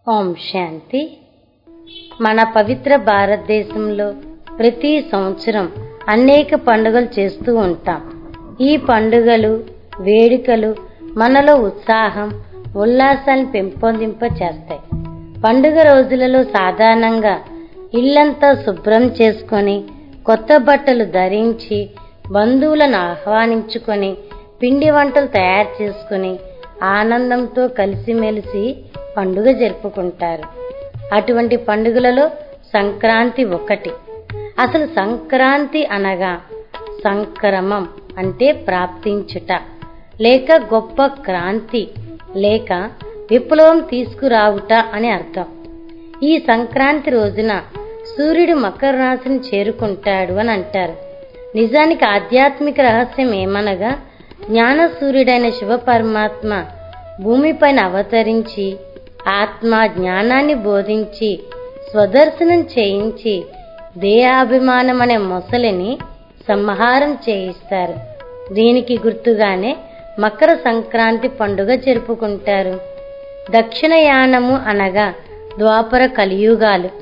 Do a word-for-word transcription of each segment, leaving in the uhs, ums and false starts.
ఓం శాంతి. మన పవిత్ర భారతదేశంలో ప్రతి సంవత్సరం అనేక పండుగలు చేస్తూ ఉంటాం. ఈ పండుగలు వేడుకలు మనలో ఉత్సాహం ఉల్లాసాన్ని పెంపొందింప చేస్తాయి. పండుగ రోజులలో సాధారణంగా ఇల్లంతా శుభ్రం చేసుకొని కొత్త బట్టలు ధరించి బంధువులను ఆహ్వానించుకొని పిండి వంటలు తయారు చేసుకుని ఆనందంతో కలిసిమెలిసి పండుగ జరుపుకుంటారు. అటువంటి పండుగలలో సంక్రాంతి ఒకటి. అసలు సంక్రాంతి అనగా సంక్రమం అంటే ప్రాప్తించుట, లేక గొప్ప క్రాంతి, లేక విప్లవం తీసుకురావుట అని అర్థం. ఈ సంక్రాంతి రోజున సూర్యుడు మకర రాశిని చేరుకుంటాడు అని అంటారు. నిజానికి ఆధ్యాత్మిక రహస్యం ఏమనగా జ్ఞాన సూర్యుడైన శివ పరమాత్మ భూమిపైన అవతరించి ఆత్మ జ్ఞానాన్ని బోధించి స్వదర్శనం చేయించి దేహాభిమానం అనే మొసలిని సంహారం చేయిస్తారు. దీనికి గుర్తుగానే మకర సంక్రాంతి పండుగ జరుపుకుంటారు. దక్షిణయానము అనగా ద్వాపర కలియుగాలు.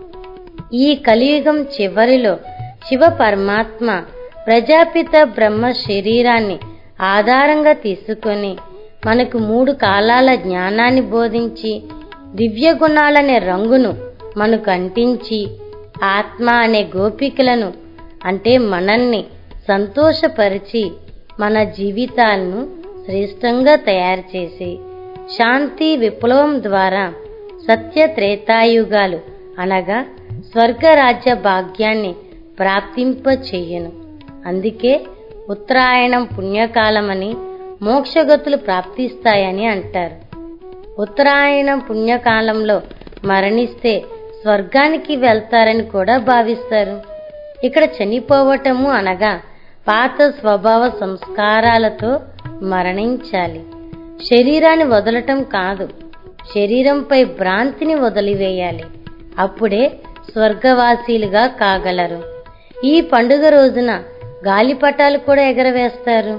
ఈ కలియుగం చివరిలో శివ పరమాత్మ ప్రజాపిత బ్రహ్మ శరీరాన్ని ఆధారంగా తీసుకొని మనకు మూడు కాలాల జ్ఞానాన్ని బోధించి దివ్య గుణాలనే రంగును మనకు అంటించి ఆత్మ అనే గోపికలను అంటే మనల్ని సంతోషపరిచి మన జీవితాలను శ్రేష్టంగా తయారు చేసి శాంతి విప్లవం ద్వారా సత్య త్రేతాయుగాలు అనగా స్వర్గరాజ్య భాగ్యాన్ని ప్రాప్తింప చెయ్యను. అందుకే ఉత్తరాయణం పుణ్యకాలమని మోక్షగతులు ప్రాప్తిస్తాయని అంటారు. ఉత్తరాయణం పుణ్యకాలంలో మరణిస్తే స్వర్గానికి వెళ్తారని కూడా భావిస్తారు. ఇక్కడ చనిపోవటము అనగా పాత స్వభావ సంస్కారాలతో మరణించాలి. శరీరాన్ని వదలటం కాదు, శరీరంపై భ్రాంతిని వదిలివేయాలి. అప్పుడే స్వర్గవాసీలుగా కాగలరు. ఈ పండుగ రోజున గాలిపటాలు కూడా ఎగరవేస్తారు.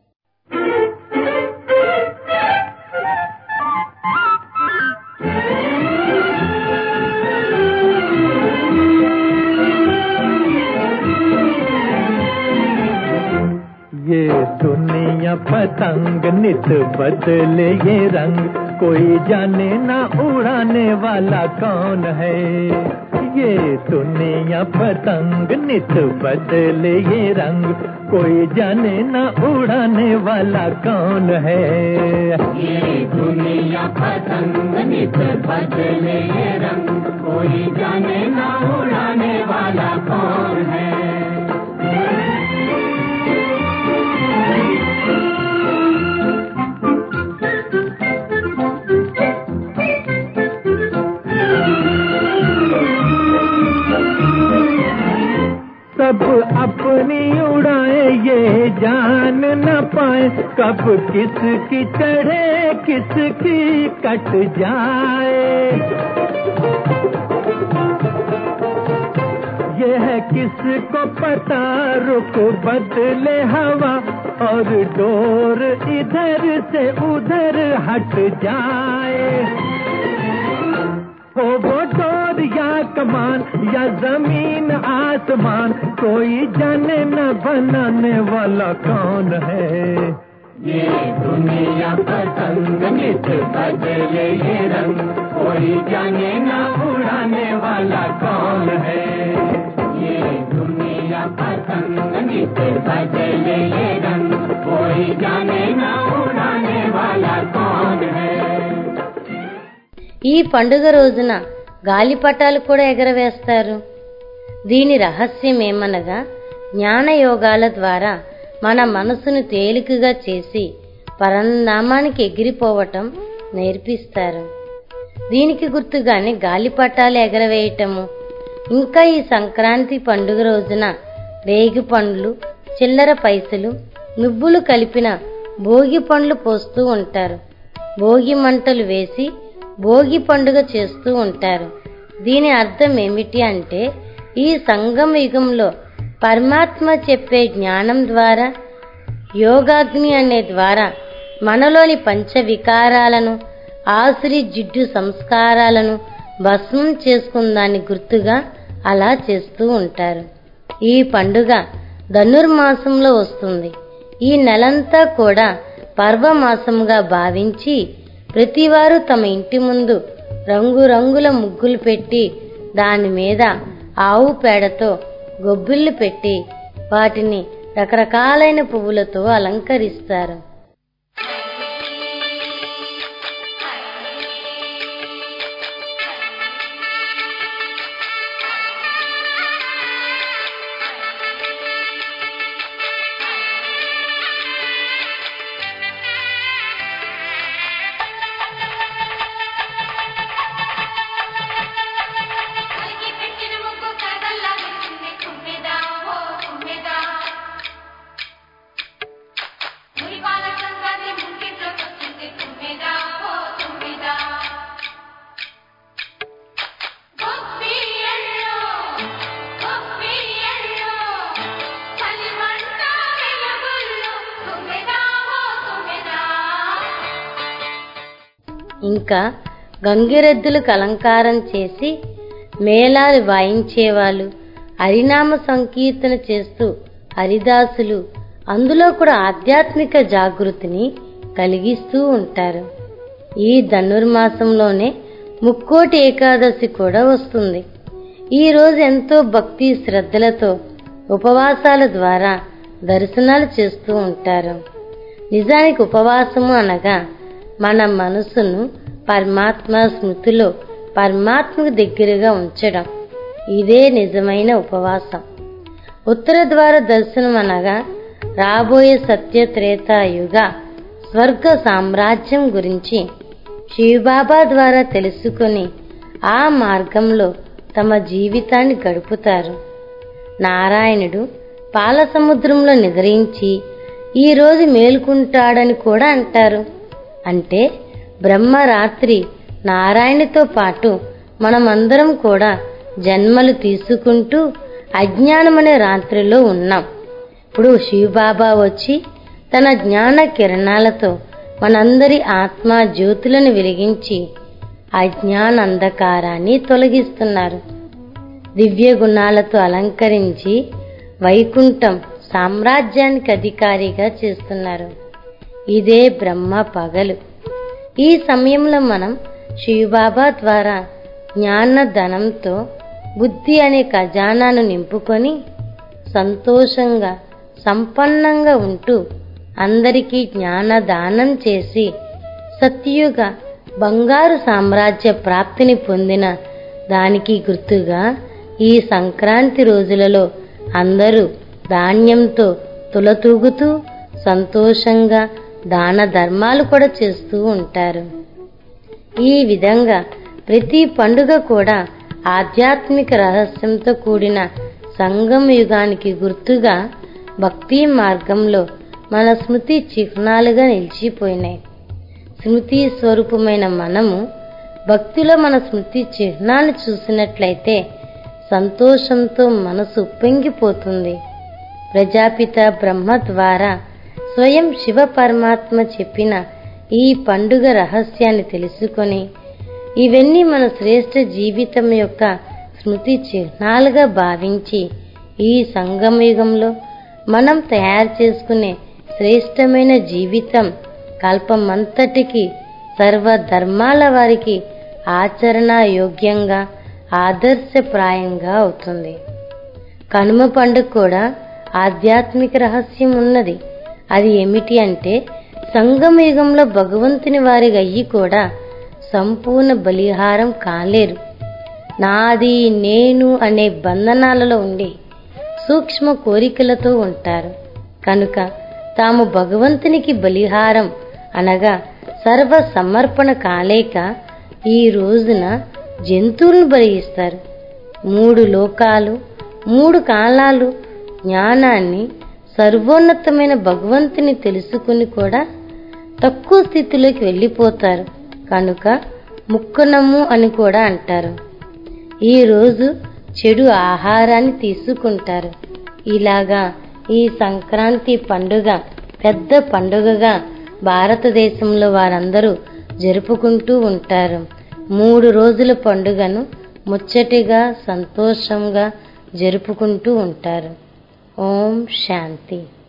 ये दुनिया पतंग नित बदले ये रंग, कोई जाने ना उड़ाने वाला कौन है. ये दुनिया पतंग नित बदले ये रंग, कोई जाने ना उड़ाने वाला कौन है. ये दुनिया पतंग नित बदले ये रंग, कोई जाने ना उड़ाने वाला कौन है. सब अपनी उड़ाए ये जान न पाए, कब किसकी चढ़े किसकी कट जाए. ये है किसको पता रुख बदले हवा, और डोर इधर से उधर हट जाए. हो वो डोर या कमान या जमीन आसमान, कोई जाने न बनाने वाला कौन है. ये दुनिया पतंग नित बदले ये रंग, कोई जाने न उड़ाने वाला कौन है. ये दुनिया पतंग नित बदले ये रंग, कोई जाने न उड़ाने वाला कौन है. ఈ పండుగ రోజున గాలిపటాలు కూడా ఎగరవేస్తారు. దీని రహస్యం ఏమనగా జ్ఞానయోగాల ద్వారా మన మనసును తేలికగా చేసి పరంధామానికి ఎగిరిపోవటం నేర్పిస్తారు. దీనికి గుర్తుగానే గాలిపటాలు ఎగరవేయటము. ఇంకా ఈ సంక్రాంతి పండుగ రోజున రేగి పండ్లు, చిల్లర పైసలు, నువ్వులు కలిపిన భోగి పండ్లు పోస్తూ ఉంటారు. భోగి మంటలు వేసి భోగి పండుగ చేస్తూ ఉంటారు. దీని అర్థం ఏమిటి అంటే ఈ సంగమ యుగంలో పరమాత్మ చెప్పే జ్ఞానం ద్వారా యోగాగ్ని అనే ద్వారా మనలోని పంచ వికారాలను ఆసురి జిడ్డు సంస్కారాలను భస్మం చేసుకుందాన్ని గుర్తుగా అలా చేస్తూ ఉంటారు. ఈ పండుగ ధనుర్మాసంలో వస్తుంది. ఈ నెలంతా కూడా పర్వమాసంగా భావించి ప్రతివారు తమ ఇంటి ముందు రంగురంగుల ముగ్గులు పెట్టి దాని మీద ఆవు పేడతో గొబ్బిళ్ళు పెట్టి వాటిని రకరకాలైన పువ్వులతో అలంకరిస్తారు. ఇంకా గంగిరెద్దులకు అలంకారం చేసి మేళాలు వాయించేవాళ్ళు, హరినామ సంకీర్తన చేస్తూ హరిదాసులు అందులో కూడా ఆధ్యాత్మిక జాగృతిని కలిగిస్తూ ఉంటారు. ఈ ధనుర్మాసంలోనే ముక్కోటి ఏకాదశి కూడా వస్తుంది. ఈ రోజు ఎంతో భక్తి శ్రద్ధలతో ఉపవాసాల ద్వారా దర్శనాలు చేస్తూ ఉంటారు. నిజానికి ఉపవాసము అనగా మన మనసును పరమాత్మ స్మృతిలో పరమాత్మకు దగ్గరగా ఉంచడం. ఇదే నిజమైన ఉపవాసం. ఉత్తర ద్వార దర్శనం అనగా రాబోయే సత్య త్రేతాయుగ స్వర్గ సామ్రాజ్యం గురించి శివబాబా ద్వారా తెలుసుకొని ఆ మార్గంలో తమ జీవితాన్ని గడుపుతారు. నారాయణుడు పాల సముద్రంలో నిద్రించి ఈరోజు మేలుకుంటాడని కూడా అంటారు. అంటే బ్రహ్మరాత్రి నారాయణతో పాటు మనమందరం కూడా జన్మలు తీసుకుంటూ అజ్ఞానమనే రాత్రిలో ఉన్నాం. ఇప్పుడు శివబాబా వచ్చి తన జ్ఞాన కిరణాలతో మనందరి ఆత్మ జ్యోతులను వెలిగించి అజ్ఞాన అంధకారాన్ని తొలగిస్తున్నారు. దివ్య గుణాలతో అలంకరించి వైకుంఠం సామ్రాజ్యానికి అధికారిగా చేస్తున్నారు. ఇదే బ్రహ్మ పగలు. ఈ సమయంలో మనం శివబాబా ద్వారా జ్ఞాన ధనంతో బుద్ధి అనే ఖజానాను నింపుకొని సంతోషంగా సంపన్నంగా ఉంటూ అందరికీ జ్ఞాన దానం చేసి సత్యుగ బంగారు సామ్రాజ్య ప్రాప్తిని పొందిన దానికి గుర్తుగా ఈ సంక్రాంతి రోజులలో అందరూ ధాన్యంతో తులతూగుతూ సంతోషంగా దాన ధర్మాలు కూడా చేస్తూ ఉంటారు. ఈ విధంగా ప్రతి పండుగ కూడా ఆధ్యాత్మిక రహస్యంతో కూడిన సంగమ యుగానికి గుర్తుగా భక్తి మార్గంలో మన స్మృతి చిహ్నాలుగా నిలిచిపోయినాయి. స్మృతి స్వరూపమైన మనము భక్తిలో మన స్మృతి చిహ్నాలు చూసినట్లయితే సంతోషంతో మనసు ఉప్పొంగిపోతుంది. ప్రజాపిత బ్రహ్మ ద్వారా స్వయం శివ పరమాత్మ చెప్పిన ఈ పండుగ రహస్యాన్ని తెలుసుకొని ఇవన్నీ మన శ్రేష్ఠ జీవితం యొక్క స్మృతి చిహ్నాలుగా భావించి ఈ సంగమయుగంలో మనం తయారు చేసుకునే శ్రేష్టమైన జీవితం కల్పమంతటికి సర్వధర్మాల వారికి ఆచరణ యోగ్యంగా ఆదర్శప్రాయంగా అవుతుంది. కనుమ పండుగ కూడా ఆధ్యాత్మిక రహస్యం ఉన్నది. అది ఏమిటి అంటే సంగమ యుగంలో భగవంతుని వారి అయ్యి కూడా సంపూర్ణ బలిహారం కాలేరు. నాది నేను అనే బంధనాలలో ఉండి సూక్ష్మ కోరికలతో ఉంటారు. కనుక తాము భగవంతునికి బలిహారం అనగా సర్వ సమర్పణ కాలేక ఈ రోజున జంతువులను బలిస్తారు. మూడు లోకాలు మూడు కాలాలు జ్ఞానాన్ని సర్వోన్నతమైన భగవంతుని తెలుసుకుని కూడా తక్కువ స్థితిలోకి వెళ్ళిపోతారు. కనుక ముక్కనము అని కూడా అంటారు. ఈ రోజు చెడు ఆహారాన్ని తీసుకుంటారు. ఇలాగా ఈ సంక్రాంతి పండుగ పెద్ద పండుగగా భారతదేశంలో వారందరూ జరుపుకుంటూ ఉంటారు. మూడు రోజుల పండుగను ముచ్చటిగా సంతోషంగా జరుపుకుంటూ ఉంటారు. ఓం శాంతి.